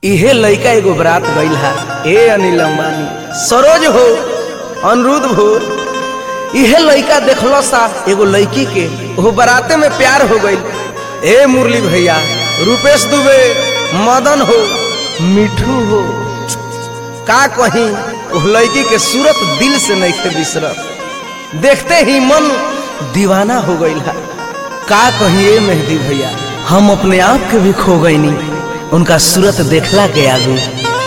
इहे लइका एगो बरात गईल है। ए अनिल अंबानी, सरोज हो, अनिरुद्ध हो, इहे लइका देखलो सा एगो लड़की के वो बराते में प्यार हो गई। ए मुरली भैया, रूपेश दुबे, मदन हो, मिठू हो, का कहीं वो लड़की के सूरत दिल से नहीं खे बिसरत, देखते ही मन दीवाना हो गई है। का कहीं ए मेहदी भैया, हम अपने आप के भी खो गई नहीं उनका सूरत देखला के आगू।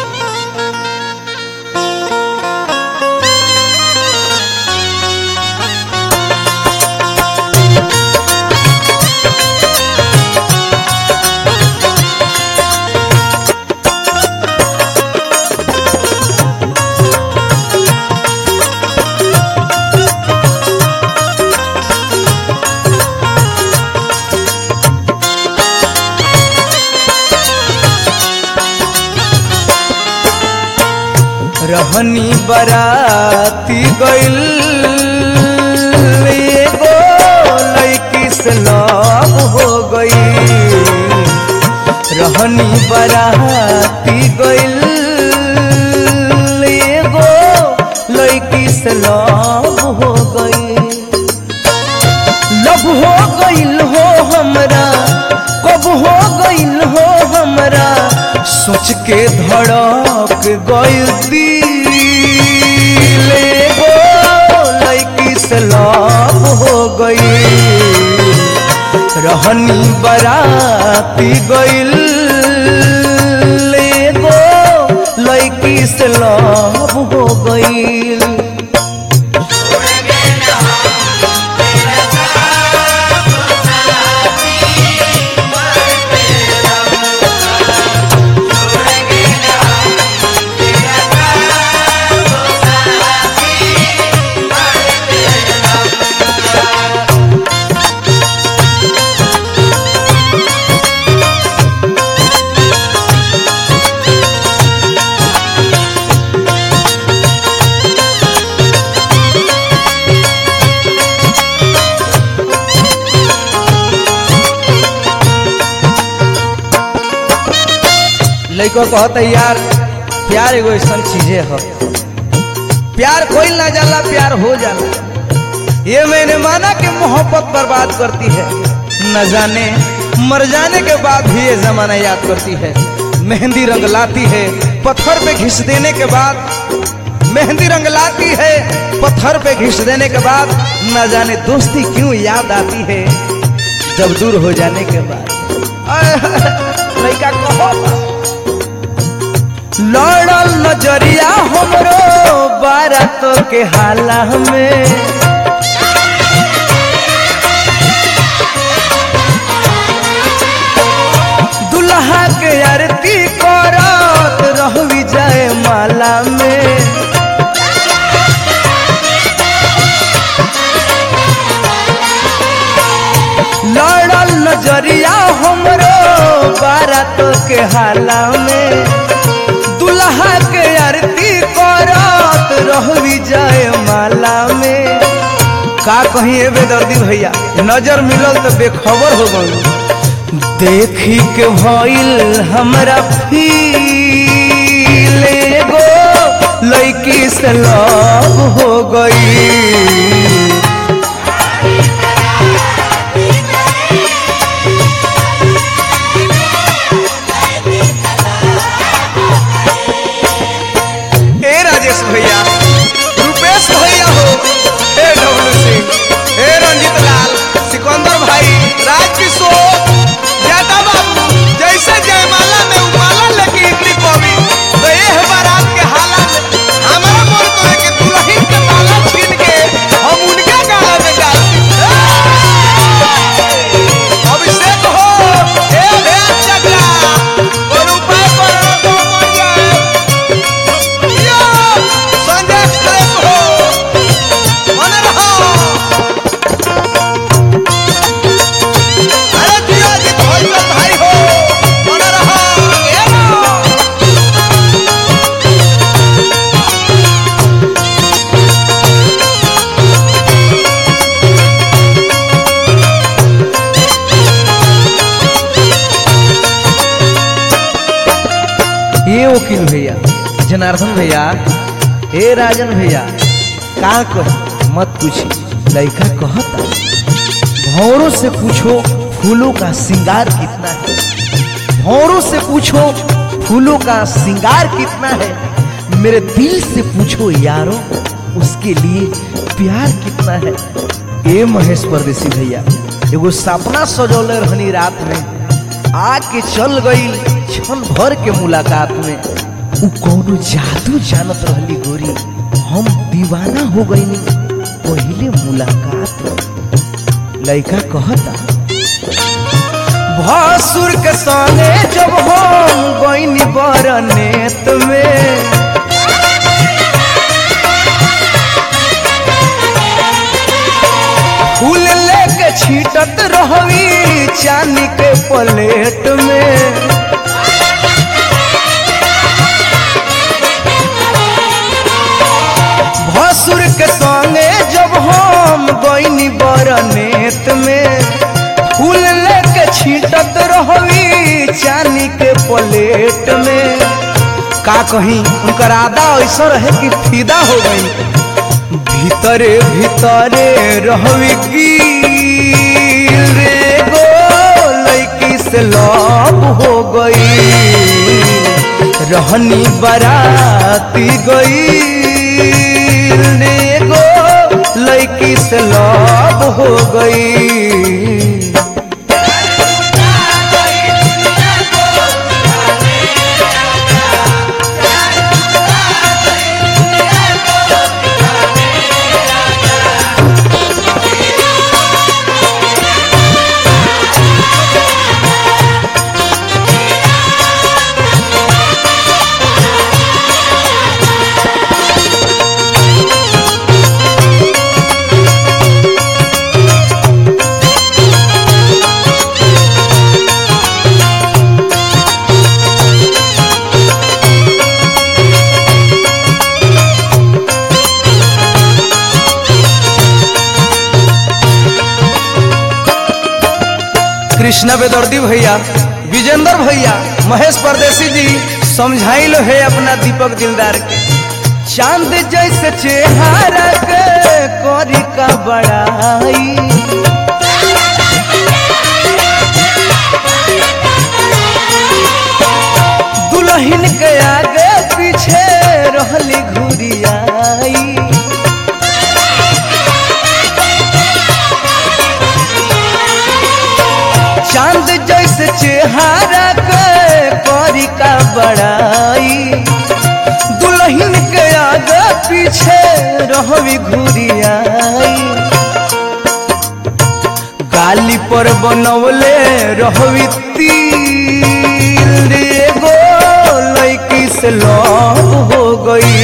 रहनी बराती गइल एगो लड़की से लव हो गई। रहनी बराती गइल एगो लड़की से लव हो गई। लव हो गइल हो हमरा, कब हो गइल हो हमरा, सोच के धड़क गइल दिल एगो लड़की से लव हो गई। रहनी बराती गइल एगो लड़की से लव हो गई। लइको कहते यार प्यार एगो ऐसा चीजें है, प्यार कोई ना जाला, प्यार हो जाला। ये मैंने माना कि मोहब्बत बर्बाद करती है, न जाने मर जाने के बाद भी ये जमाना याद करती है। मेहंदी रंग लाती है पत्थर पे घिस देने के बाद, मेहंदी रंग लाती है पत्थर पे घिस देने के बाद, न जाने दोस्ती क्यों याद आती है जब दूर हो जाने के बाद। लइका कहो लड़ल नजरिया हमरो बारात के हाला में, दुल्हा के आरती करत रहवी जाए माला में। लड़ल नजरिया हमरो बारात के हाला में, दुल्हा के आरती करत रहवी जाए माला में। का कहीं ए बेदर्दी भैया, नजर मिलल तो बेखबर हो गई। देखी के भइल हमरा फील एगो लड़की से लव हो गई। भैया, रूपेश भैया हो, ए डब्लू सिंह, ए रंजित लाल, सिकंदर भाई, राजकिशोर, यादव बाबू, जैसे जयमाला में उमाला लगी इतनी कवि, तो ये बारात के हालात हमारा मन करे कि दुल्हन के माला छीन के ये वकील भैया, जनार्दन भैया, ए राजन भैया, का कह मत पूछी। लड़का कहता भौरों से पूछो फूलों का श्रृंगार कितना है, भौरों से पूछो फूलों का श्रृंगार कितना है, मेरे दिल से पूछो यारों उसके लिए प्यार कितना है। ए महेश परदेसी भैया, एगो सपना सजौले रहनी रात में, आके चल गई क्षण भर के मुलाकात में। उ कौनो जादू जानत रहली गोरी, हम दीवाना हो गईनी पहले मुलाकात में। लड़का कहता भसुर के संगे जब हम गईनी बरनेत में, फूल लेके छीटत रहवी चांदी के प्लेट में। भसुर के संगे जब हम गईनी बरनेत में, फूल लेके छीटत रहवी चांदी के प्लेट में। का कहीं उनकर आदा ऐसा रहे कि फिदा हो गई, भीतरे भीतरे रहवी गिर गो लड़की से लव हो गई, रहनी बराती गई गो लड़की से लव हो गई। कृष्णा बेदर्दी भैया, विजेंद्र भैया, महेश परदेसी जी समझाइल है अपना दीपक दिलदार के। चांद जैसे चेहरा के करी का बड़ाई, दुल्हन के आगे पीछे रहली घुरियाई। चांद जैसे चेहरा के करी का बड़ाई, दुल्हन के आगे पीछे रहवी घुरियाई। गाली पर बनवले रहवी तिल गो लड़की से लव हो गई,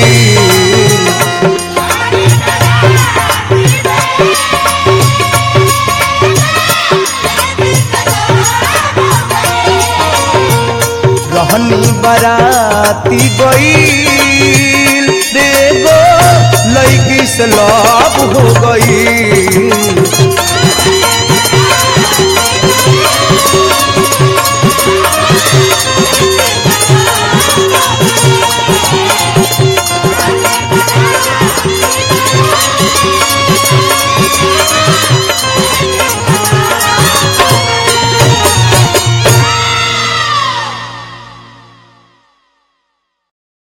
रहनी बराती गई गो लड़की से लव हो गई।